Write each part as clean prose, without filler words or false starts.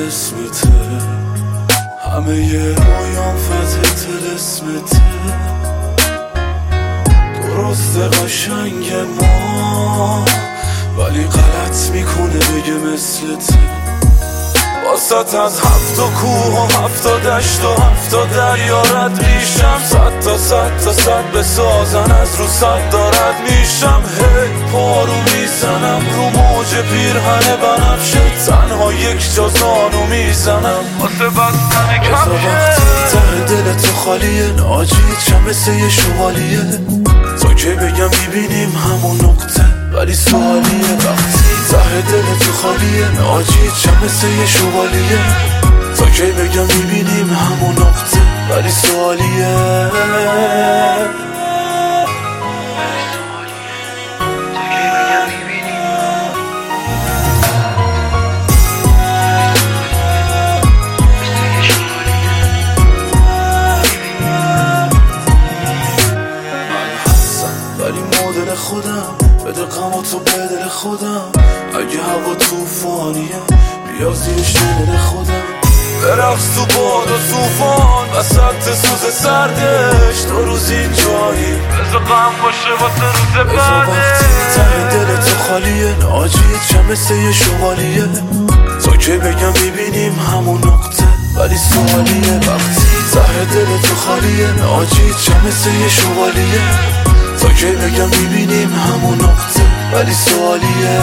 اسمته، همه یه رویان فتح تلسمته. درسته قشنگ ما ولی غلط میکنه بگه مثلته. واسط از 7 کوه و 7 دشت و 7 دریا رد میشم، 100 تا 100 تا 100 بسازن از رو 100 دارد میشم. هی پارو میزنم رو موج پیرهن بنفشه، تنها یک جا زانو میزنم واسه بستن کفشه. وقتی ته دل تو خالیه ناجید چه مثل یه شوالیه، تا که بگم میبینیم همون نقطه ولی سوالیه. وقتی ته دل تو خالیه ناجید چه مثل یه شوالیه، تا که بگم میبینیم همون نقطه ولی سوالیه. خودم بده غم تو به دل خودم، اگه هوا توفانیه بیا زیرش دل خودم. برقص تو باد و توفان وسط سوز سردش، تو روز اینجایی بذار غم باشه واسه روز بعدش. وقتی ته دل تو خالیه ناجید چه مثل یه شوالیه، تا که بگم میبینیم همون نقطه ولی سوالیه. وقتی ته دل تو خالیه ناجید چه مثل یه شوالیه، تا که بگم میبینیم همون نقطه ولی سوالیه.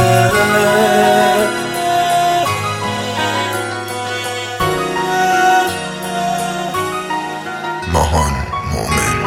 ماهان مومن